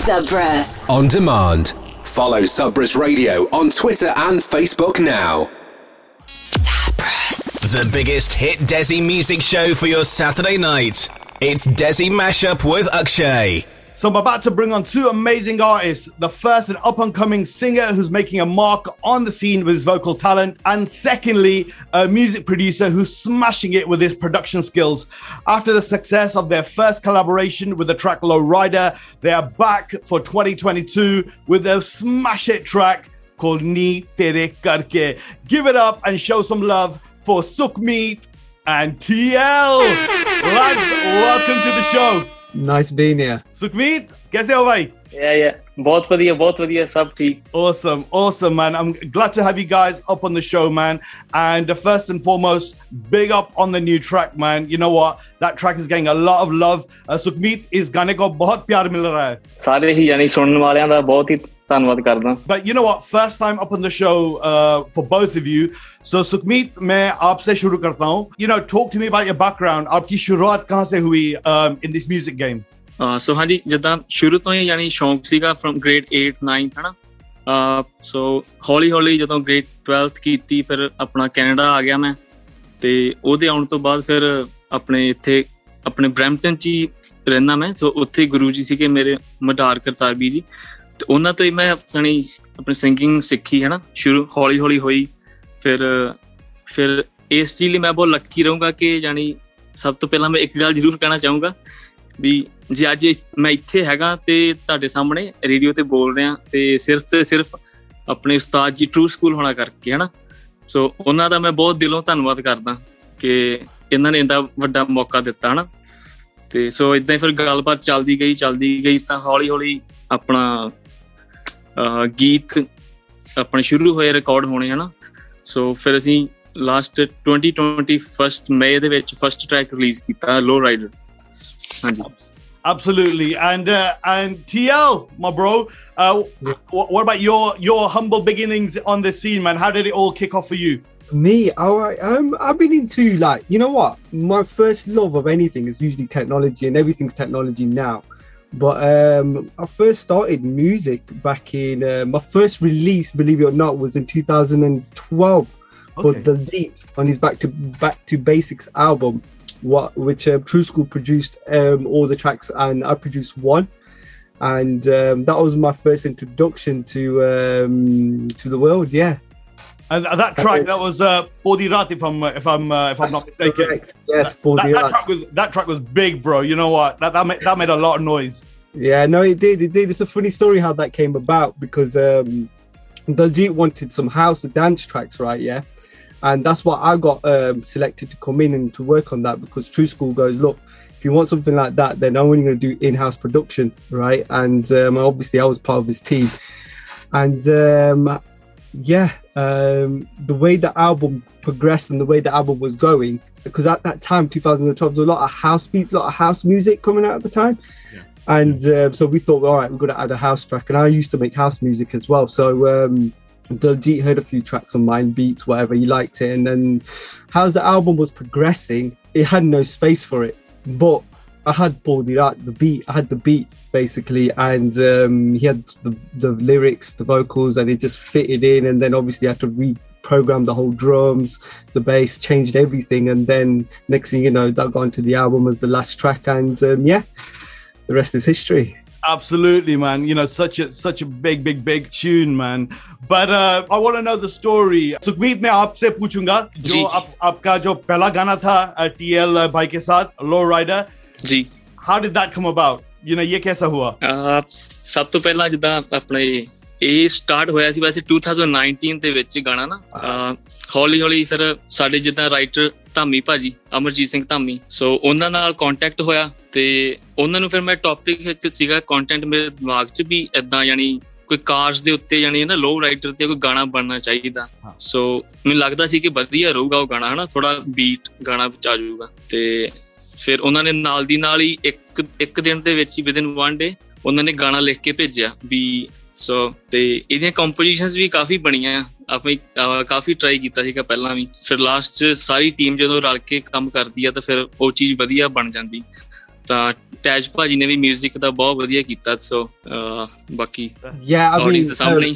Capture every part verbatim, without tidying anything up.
Subpress. On demand. Follow Subpress Radio on Twitter and Facebook now. Subpress. The biggest hit Desi music show for your Saturday night. It's Desi Mashup with Akshay. So I'm about to bring on two amazing artists. The first, an up-and-coming singer who's making a mark on the scene with his vocal talent. And secondly, a music producer who's smashing it with his production skills. After the success of their first collaboration with the track Low Rider, they are back for twenty twenty-two with a smash hit track called Ni Tere Karke. Give it up and show some love for Sukhmeet and T L. Lads, welcome to the show. Nice being here. Sukhmeet, kaise ho bhai? Yeah, yeah. बहुत बढ़िया, बहुत बढ़िया, सब ठीक. Awesome, awesome, man. I'm glad to have you guys up on the show, man. And uh, first and foremost, big up on the new track, man. You know what? That track is getting a lot of love. Uh, Sukhmeet, is गाने को बहुत प्यार मिल रहा है. सारे ही यानी सुनने वालें दा बहुत ही धन्यवाद करदा. But you know what? First time up on the show uh, for both of you. So Sukhmeet, मैं आपसे शुरू करता हूँ. You know, talk to me about your background. आपकी शुरुआत कहाँ से हुई um, in this music game? ਸੋ ਹਾਂਜੀ ਜਿੱਦਾਂ ਸ਼ੁਰੂ ਤੋਂ ਹੀ ਯਾਨੀ ਸ਼ੌਂਕ ਸੀਗਾ ਫਰਮ ਗ੍ਰੇਡ eighth ninth ਹਨਾ ਸੋ ਹੌਲੀ ਹੌਲੀ ਜਦੋਂ ਗ੍ਰੇਡ twelfth ਕੀਤੀ ਫਿਰ ਆਪਣਾ ਕੈਨੇਡਾ ਆ ਗਿਆ ਮੈਂ ਤੇ ਉਹਦੇ ਆਉਣ ਤੋਂ ਬਾਅਦ ਫਿਰ ਆਪਣੇ ਇੱਥੇ ਆਪਣੇ ਬਰੈਂਪਟਨ 'ਚ ਹੀ ਰਹਿੰਦਾ ਮੈਂ ਸੋ ਉੱਥੇ ਗੁਰੂ ਜੀ ਸੀਗੇ ਮੇਰੇ ਮਦਾਰ ਕਰਤਾਰਬੀ ਜੀ ਤੇ ਉਹਨਾਂ ਤੋਂ ਹੀ ਮੈਂ ਆਪਣੀ ਆਪਣੀ ਸਿੰਗਿੰਗ ਸਿੱਖੀ ਹੈ ਨਾ ਸ਼ੁਰੂ ਹੌਲੀ ਹੌਲੀ ਹੋਈ ਫਿਰ ਫਿਰ ਇਸ ਚੀਜ਼ ਲਈ ਮੈਂ ਬਹੁਤ ਲੱਕੀ ਰਹੂੰਗਾ ਕਿ ਯਾਨੀ ਸਭ ਤੋਂ ਪਹਿਲਾਂ ਮੈਂ ਇੱਕ ਗੱਲ ਜ਼ਰੂਰ ਕਹਿਣਾ ਚਾਹੂੰਗਾ ਵੀ ਜੇ ਅੱਜ ਮੈਂ ਇੱਥੇ ਹੈਗਾ ਤੇ ਤੁਹਾਡੇ ਸਾਹਮਣੇ ਰੇਡੀਓ ਤੇ ਬੋਲ ਰਿਹਾ ਤੇ ਸਿਰਫ ਤੇ ਸਿਰਫ ਆਪਣੇ ਉਸਤਾਦ ਜੀ ਟਰੂ ਸਕੂਲ ਹੋਣਾ ਕਰਕੇ ਹੈ ਨਾ ਸੋ ਉਹਨਾਂ ਦਾ ਮੈਂ ਬਹੁਤ ਦਿਲੋਂ ਧੰਨਵਾਦ ਕਰਦਾ ਕਿ ਇਹਨਾਂ ਨੇ ਇੰਨਾ ਵੱਡਾ ਮੌਕਾ ਦਿੱਤਾ ਹੈ ਨਾ ਤੇ ਸੋ ਇੱਦਾਂ ਹੀ ਫਿਰ ਗੱਲਬਾਤ ਚੱਲਦੀ ਗਈ ਚੱਲਦੀ ਗਈ ਤਾਂ ਹੌਲੀ ਹੌਲੀ ਆਪਣਾ ਗੀਤ ਆਪਣੇ ਸ਼ੁਰੂ ਹੋਏ ਰਿਕਾਰਡ ਹੋਣੇ ਹੈ ਨਾ ਸੋ ਫਿਰ ਅਸੀਂ last twenty twenty first May ਦੇ ਵਿੱਚ ਫਸਟ ਟਰੈਕ ਰਿਲੀਜ਼ ਕੀਤਾ low rider. Absolutely. And uh, and T L, my bro, uh, what, what about your your humble beginnings on the scene, man? How did it all kick off for you? Me, all right. Um, I've been into like, you know what? My first love of anything is usually technology, and everything's technology now. But um, I first started music back in uh, my first release, believe it or not, was in two thousand twelve okay. for Daljeet on his Back to Back to Basics album. What which uh, True School produced um, all the tracks and I produced one, and um, that was my first introduction to um, to the world. Yeah, and that track that was uh, Bodhi Rat, if I'm if I'm uh, if I'm That's not mistaken. Correct. Yes, Bodhi that, that Rat. track was that track was big, bro. You know what? That that made, that made a lot of noise. Yeah, no, it did. It did. It's a funny story how that came about because um, Daljeet wanted some house dance tracks, right? Yeah. And that's why I got um, selected to come in and to work on that because True School goes, look, if you want something like that, then I'm only going to do in-house production, right? And um, obviously I was part of his team. And um, yeah, um, the way the album progressed and the way the album was going, because at that time, twenty twelve, there was a lot of house beats, a lot of house music coming out at the time. Yeah. And uh, so we thought, all right, we're going to add a house track. And I used to make house music as well. So... Um, Daljeet heard a few tracks on mine, beats, whatever, he liked it. And then as the album was progressing, it had no space for it. But I had Bodhi Rat, the beat, I had the beat basically, and um, he had the, the lyrics, the vocals, and it just fitted in. And then obviously I had to reprogram the whole drums, the bass, changed everything. And then next thing you know, that got into the album as the last track. And um, yeah, the rest is history. Absolutely, man. You know, such a such a big, big, big tune, man. But uh, I want to know the story. Sukhmeet, मैं आपसे पूछूंगा जो आप, आपका जो पहला गाना था T L भाई के साथ Low Rider. Ji. How did that come about? You know, ये कैसा हुआ? Uh, ਸਭ ਤੋਂ ਪਹਿਲਾਂ ਜਿੱਦਾਂ ਆਪਣੇ ਇਹ ਸਟਾਰਟ ਹੋਇਆ ਸੀ ਵੈਸੇ twenty nineteen ਦੇ ਵਿੱਚ ਗਾਣਾ ਨਾ ਹੌਲੀ ਹੌਲੀ ਫਿਰ ਸਾਡੇ ਜਿੱਦਾਂ ਰਾਈਟਰ ਧਾਮੀ ਭਾਜੀ ਅਮਰਜੀਤ ਸਿੰਘ ਧਾਮੀ ਸੋ ਉਹਨਾਂ ਨਾਲ ਕੰਟੈਕਟ ਹੋਇਆ ਤੇ ਉਹਨਾਂ ਨੂੰ ਫਿਰ ਮੈਂ ਟੌਪਿਕ ਇੱਕ ਸੀਗਾ ਕੰਟੈਂਟ ਮੇਰੇ ਦਿਮਾਗ 'ਚ ਵੀ ਏਦਾਂ ਯਾਨੀ ਕੋਈ ਕਾਰਸ ਦੇ ਉੱਤੇ ਯਾਨੀ ਨਾ ਲੋ ਰਾਈਡਰ ਤੇ ਕੋਈ ਗਾਣਾ ਬਣਨਾ ਚਾਹੀਦਾ ਸੋ ਮੈਨੂੰ ਲੱਗਦਾ ਸੀ ਕਿ ਵਧੀਆ ਰਹੂਗਾ ਉਹ ਗਾਣਾ ਹਨਾ ਥੋੜਾ ਬੀਟ ਗਾਣਾ ਵਿੱਚ ਆ ਜਾਊਗਾ ਤੇ ਫਿਰ ਉਹਨਾਂ ਨੇ ਨਾਲ ਦੀ ਨਾਲ ਹੀ ਇੱਕ ਇੱਕ ਦਿਨ ਦੇ ਵਿੱਚ ਹੀ ਵਿਦਿਨ ਵਨ ਡੇ ਉਹਨਾਂ ਨੇ ਗਾਣਾ ਲਿਖ ਕੇ ਭੇਜਿਆ ਵੀ ਸੋ ਤੇ ਇਹਦੀਆਂ ਕੰਪੋਜੀਸ਼ਨਸ ਵੀ ਕਾਫੀ ਬਣੀਆਂ ਆਪਾਂ ਕਾਫੀ ਟਰਾਈ ਕੀਤਾ ਸੀਗਾ ਪਹਿਲਾਂ ਵੀ ਫਿਰ ਲਾਸਟ 'ਚ ਸਾਰੀ ਟੀਮ ਜਦੋਂ ਰਲ ਕੇ ਕੰਮ ਕਰਦੀ ਆ ਤਾਂ ਫਿਰ ਉਹ ਚੀਜ਼ ਵਧੀਆ ਬਣ ਜਾਂਦੀ ਤਾਂ ਟੈਜ ਭਾਜੀ ਨੇ ਵੀ ਮਿਊਜ਼ਿਕ ਦਾ ਬਹੁਤ ਵਧੀਆ ਕੀਤਾ ਸੋ ਬਾਕੀ yeah I mean the sampling.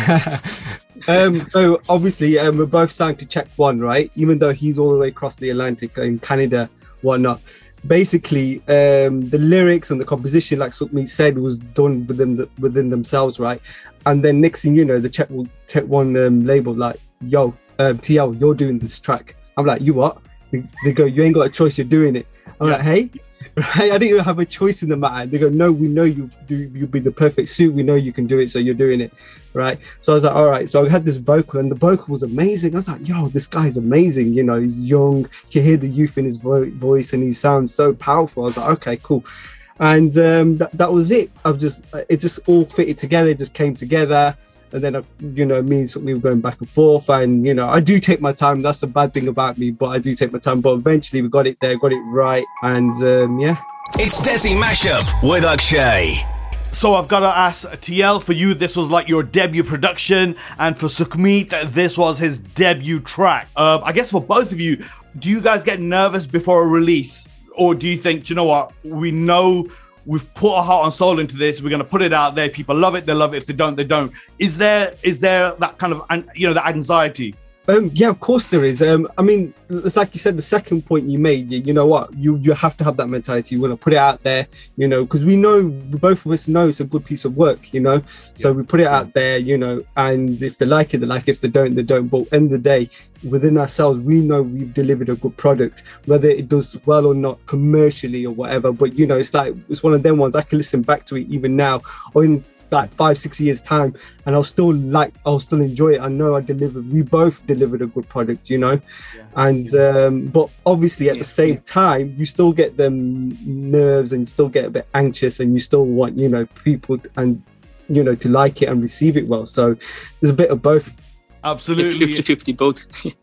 um, so obviously um, we're both signed to Check One, right? Even though he's all the way across the Atlantic in Canada, whatnot. Basically, um, the lyrics and the composition, like Sukhmeet said, was done within the, within themselves, right? And then next thing you know, the Check, Check One um, label like, yo, um, T L, you're doing this track. I'm like, you what? They, they go, you ain't got a choice, you're doing it. I'm yeah. like, hey. Right? I didn't even have a choice in the matter. They go, no, we know you do. You'll be the perfect suit. We know you can do it, so you're doing it, right? So I was like, all right. So I had this vocal, and the vocal was amazing. I was like, yo, this guy's amazing. You know, he's young. You can hear the youth in his vo- voice, and he sounds so powerful. I was like, okay, cool. And um, that that was it. I've just it just all fitted together. It just came together. And then, you know, me and we were going back and forth. And, you know, I do take my time. That's the bad thing about me. But I do take my time. But eventually we got it there, got it right. And, um, yeah. It's Desi Mashup with Akshay. So I've got to ask, T L, for you, this was like your debut production. And for Sukhmeet, this was his debut track. Uh, I guess for both of you, do you guys get nervous before a release? Or do you think, do you know what, we know... we've put our heart and soul into this. We're going to put it out there. People love it. They love it. If they don't, they don't. Is there is there that kind of, you know, that anxiety? Um, yeah, of course there is. Um, I mean, it's like you said, the second point you made, you, you know what, you you have to have that mentality. You want to put it out there, you know, because we know, both of us know it's a good piece of work, you know. So yeah. we put it out there, you know, and if they like it, they like it. If they don't, they don't. But at the end of the day, within ourselves, we know we've delivered a good product, whether it does well or not commercially or whatever. But, you know, it's like, it's one of them ones, I can listen back to it even now or in like five, six years time, and I'll still like, I'll still enjoy it. I know I delivered, we both delivered a good product, you know. Yeah. And, um, but obviously at yeah. the same time, you still get them nerves and you still get a bit anxious and you still want, you know, people and, you know, to like it and receive it well. So there's a bit of both. Absolutely. fifty fifty both.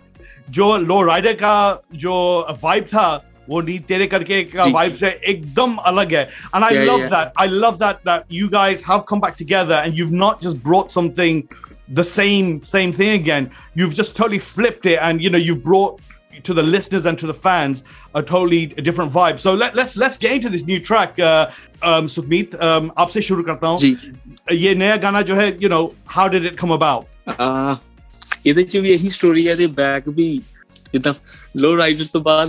जो low rider का जो vibe था वो नी तेरे करके का vibe से एकदम अलग है. And I yeah, love yeah. that. I love that that you guys have come back together and you've not just brought something the same same thing again. You've just totally flipped it and you know you've brought to the listeners and to the fans a totally different vibe. So let, let's let's get into this new track. Uh, um, Sukhmeet, um, आपसे शुरू करता हूँ. ये नया गाना जो है, you know, how did it come about? Uh, ਇਹਦੇ ਚ ਵੀ ਇਹੀ ਸਟੋਰੀ ਹੈ ਤੇ ਬੈਕ ਵੀ ਜਿੱਦਾਂ ਲੋ ਰਾਈਡਰ ਤੋਂ ਬਾਅਦ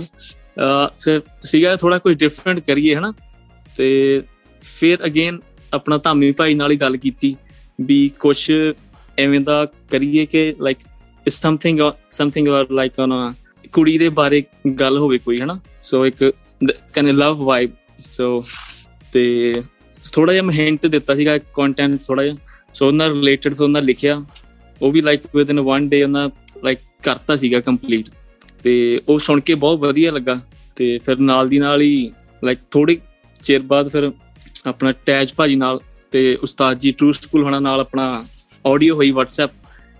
ਸੀਗਾ ਥੋੜਾ ਕੁਝ ਡਿਫਰੈਂਟ ਕਰੀਏ ਹਨਾ ਤੇ ਫਿਰ ਅਗੇਨ ਆਪਣਾ ਧਾਮੀ ਭਾਈ ਨਾਲ ਹੀ ਗੱਲ ਕੀਤੀ ਵੀ ਕੁਛ ਐਵੇਂ ਦਾ ਕਰੀਏ ਕਿ like it's something something about like on ਕੁੜੀ ਦੇ ਬਾਰੇ ਗੱਲ ਹੋਵੇ ਕੋਈ ਹਨਾ ਸੋ ਇੱਕ ਕੈਨ ਲਵ ਵਾਈਬ ਸੋ ਤੇ ਥੋੜਾ ਜਿਹਾ ਮੈਂ ਹਿੰਟ ਦਿੱਤਾ ਸੀਗਾ ਕੰਟੈਂਟ ਥੋੜਾ ਜਿਹਾ ਸੋ ਉਹਨਾਂ ਰਿਲੇਟਡ ਤੋਂ ਉਹਨਾਂ ਲਿਖਿਆ ਉਹ ਵੀ ਲਾਈਕ ਵਿਦਨ ਵਨ ਡੇ ਉਹਨਾਂ ਲਾਈਕ ਕਰਤਾ ਸੀਗਾ ਕੰਪਲੀਟ ਤੇ ਉਹ ਸੁਣ ਕੇ ਬਹੁਤ ਵਧੀਆ ਲੱਗਾ ਤੇ ਫਿਰ ਨਾਲ ਦੀ ਨਾਲ ਹੀ ਲਾਈਕ ਥੋੜੇ ਚਿਰ ਬਾਅਦ ਫਿਰ ਆਪਣਾ ਟੈਜ ਭਾਜੀ ਨਾਲ ਤੇ ਉਸਤਾਦ ਜੀ ਟਰੂ ਸਕੂਲ ਹੋਣਾ ਨਾਲ ਆਪਣਾ ਆਡੀਓ ਹੋਈ WhatsApp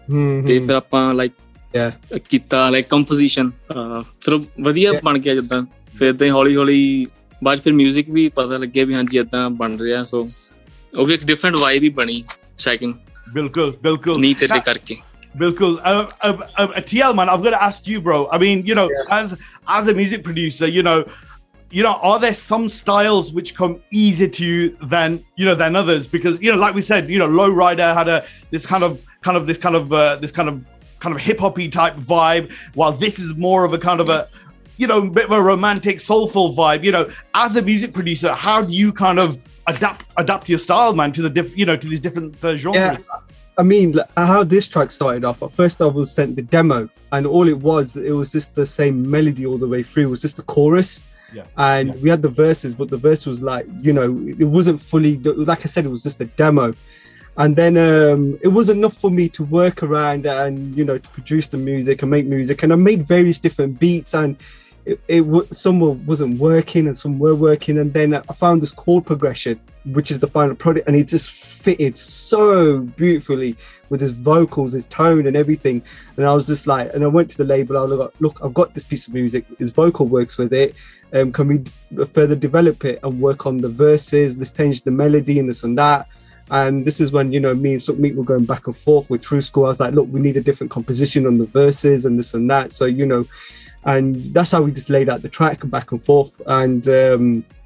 ਤੇ ਫਿਰ ਆਪਾਂ ਲਾਈਕ ਕੀਤਾ ਲਾਈਕ ਕੰਪੋਜੀਸ਼ਨ ਫਿਰ ਵਧੀਆ ਬਣ ਗਿਆ ਜਿੱਦਾਂ ਫਿਰ ਏਦਾਂ ਹੌਲੀ ਹੌਲੀ ਬਾਅਦ ਫਿਰ ਮਿਊਜ਼ਿਕ ਵੀ ਪਤਾ ਲੱਗਿਆ ਵੀ ਹਾਂਜੀ ਏਦਾਂ ਬਣ ਰਿਹਾ ਸੋ ਉਹ ਵੀ ਇੱਕ ਡਿਫਰੈਂਟ ਵਾਈਬ ਹੀ ਬਣੀ ਸੈਕਿੰਡ ਬਿਲਕੁਲ ਬਿਲਕੁਲ ਨੀ ਤੇਰੇ ਕਰਕੇ Bilkul. Uh, uh, uh, T L, man, I've got to ask you, bro. I mean, you know, yeah. as as a music producer, you know, you know, are there some styles which come easier to you than you know than others? Because you know, like we said, you know, Low Rider had a this kind of kind of this kind of uh, this kind of kind of hip hoppy type vibe, while this is more of a kind of a you know bit of a romantic, soulful vibe. You know, as a music producer, how do you kind of adapt adapt your style, man, to the diff you know to these different uh, genres? Yeah. I mean, how this track started off, at first I was sent the demo and all it was, it was just the same melody all the way through. It was just the chorus. Yeah. And yeah. we had the verses, but the verse was like, you know, it wasn't fully, like I said, it was just a demo. And then um, it was enough for me to work around and, you know, to produce the music and make music. And I made various different beats and it, it some wasn't working and some were working. And then I found this chord progression, which is the final product, and it just fitted so beautifully with his vocals, his tone and everything. And I was just like, and I went to the label, I was like, look, I've got this piece of music, his vocal works with it, um, can we d- further develop it and work on the verses, let's change the melody and this and that. And this is when, you know, me and Sukhmeet were going back and forth with True School. I was like, look, we need a different composition on the verses and this and that. So, you know, and that's how we just laid out the track back and forth. And um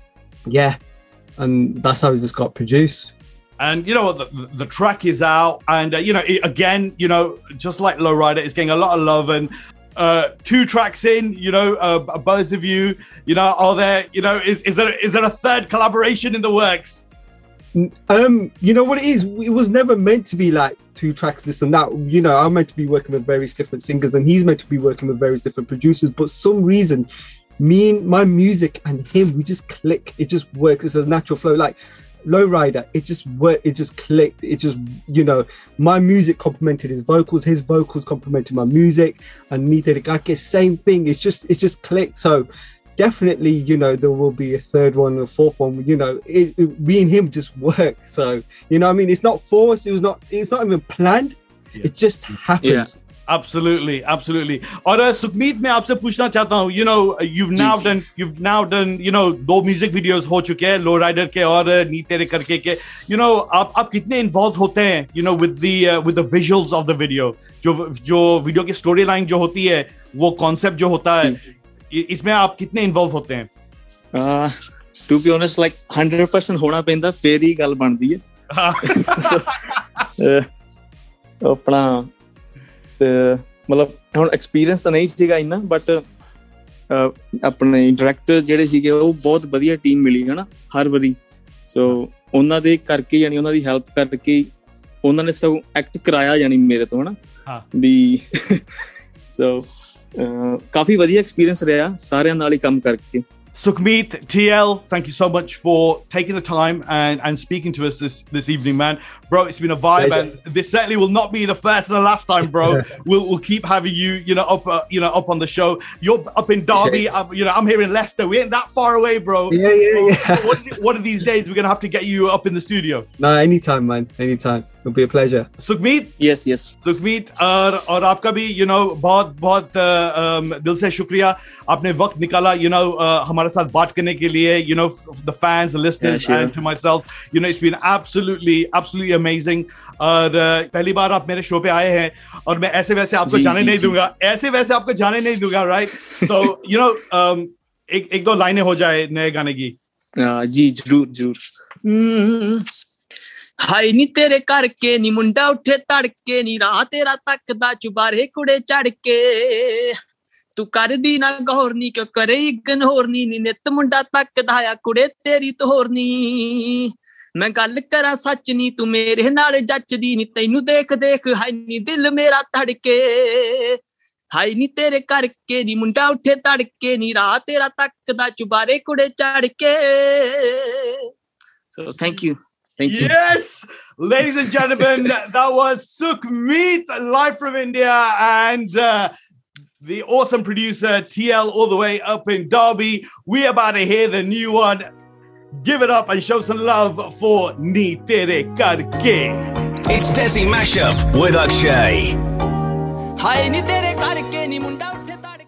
yeah, and that's how it just got produced. And you know what, the, the, the track is out, and uh, you know, it, again, you know, just like Lowrider, it's getting a lot of love, and uh, two tracks in, you know, uh, both of you, you know, are there, you know, is is there is there a third collaboration in the works? Um, you know what it is? It was never meant to be like two tracks, this and that. You know, I'm meant to be working with various different singers, and he's meant to be working with various different producers. But some reason, me and my music and him, we just click. It just works. It's a natural flow. Like Lowrider, it just worked. It just clicked. It just, you know, my music complemented his vocals. His vocals complemented my music. And Ni Tere Karke, same thing. It's just, it's just clicked. So. Definitely, you know, there will be a third one, a fourth one. You know, it, it, me and him just work. So, you know, I mean, it's not forced. It was not. It's not even planned. Yeah. It just happens. Yeah. Absolutely, absolutely. और सुखमीत मैं आपसे पूछना चाहता हूँ, you know, you've now done, you've now done, you know, दो music videos हो चुके हैं, Lowrider के और नी तेरे करके के, you know, आप आप कितने involved होते हैं, you know, with the uh, with the visuals of the video, जो जो video की storyline जो होती है, वो concept जो होता है, इसमें आप कितने involved होते हैं? Uh, to be honest, like one hundred percent होना पैंदा फिर ही गल बनदी है. अपना मतलब ਹੁਣ ਐਕਸਪੀਰੀਅੰਸ ਤਾਂ ਨਹੀਂ ਸੀਗਾ ਇੰਨਾ, ਬਟ ਆਪਣੇ ਡਾਇਰੈਕਟਰ ਜਿਹੜੇ ਸੀਗੇ ਉਹ ਬਹੁਤ ਵਧੀਆ ਟੀਮ ਮਿਲੀ ਹੈ ਨਾ ਹਰ ਵਾਰੀ. ਸੋ ਉਹਨਾਂ ਦੇ ਕਰਕੇ ਯਾਨੀ ਉਹਨਾਂ ਦੀ ਹੈਲਪ ਕਰਕੇ ਉਹਨਾਂ ਨੇ ਸਭ ਐਕਟ ਕਰਾਇਆ ਯਾਨੀ ਮੇਰੇ ਤੋਂ ਹਨਾ ਵੀ. ਸੋ ਕਾਫੀ ਵਧੀਆ ਐਕਸਪੀਰੀਅੰਸ ਰਿਹਾ ਸਾਰਿਆਂ ਨਾਲ ਹੀ ਕੰਮ ਕਰਕੇ. Sukhmeet, T L, thank you so much for taking the time and, and speaking to us this, this evening, man. Bro, it's been a vibe, Pleasure. And this certainly will not be the first and the last time, bro. we'll we'll keep having you, you know, up, uh, you know, up on the show. You're up in Derby, I'm, you know, I'm here in Leicester. We ain't that far away, bro. Yeah, yeah, yeah. One, one of these days, we're gonna have to get you up in the studio. No, anytime, man, anytime. It'll be a pleasure. Sukhmeet? Yes, yes. Sukhmeet, और और आपका भी, you know, बहुत बहुत दिल से शुक्रिया. आपने वक्त निकाला, you know, हमारे साथ बात करने के लिए, you know, the fans, the listeners, yeah, sure. And to myself, you know, it's been absolutely, absolutely amazing. और पहली बार आप मेरे शो पे आए हैं, और मैं ऐसे वैसे आपको जी, जाने जी, नहीं जी. दूंगा, ऐसे वैसे आपको जाने नहीं दूंगा, right? So, you know, um, एक एक दो लाइनें हो जाए नए गाने की. जी जरूर जरूर. ਹਾਏ ਨੀ ਤੇਰੇ ਕਰਕੇ ਨੀ ਮੁੰਡਾ ਉੱਠੇ ਤੜਕੇ ਨੀ ਰਾਹ ਤੇਰਾ ਤੱਕਦਾ ਚੁਬਾਰੇ ਕੁੜੇ ਚੜ ਕੇ ਤੂੰ ਕਰਦੀ ਨਾ ਗੌਰ ਨੀ ਕਿਉਂ ਕਰੇ ਇਗਨੋਰ ਨੀ ਨੀ ਨਿੱਤ ਮੁੰਡਾ ਤੱਕਦਾ ਆ ਕੁੜੇ ਤੇਰੀ ਤੋਰ ਨੀ ਮੈਂ ਗੱਲ ਕਰਾਂ ਸੱਚ ਨੀ ਤੂੰ ਮੇਰੇ ਨਾਲ ਜੱਚਦੀ ਨੀ ਤੈਨੂੰ ਦੇਖ ਦੇਖ ਹਾਏ ਨੀ ਦਿਲ ਮੇਰਾ ਧੜਕੇ ਹਾਏ ਨੀ ਤੇਰੇ ਕਰਕੇ ਨੀ ਮੁੰਡਾ ਉੱਠੇ ਤੜਕੇ ਨੀ ਰਾਹ ਤੇਰਾ ਤੱਕਦਾ ਚੁਬਾਰੇ ਕੁੜੇ ਚੜ ਕੇ. So thank you. Thank you. Yes, ladies and gentlemen, that was Sukhmeet live from India, and uh, the awesome producer T L all the way up in Derby. We're about to hear the new one. Give it up and show some love for Ni Tere Karke. It's Desi Mashup with Akshay. Hai ni tere karke ni munda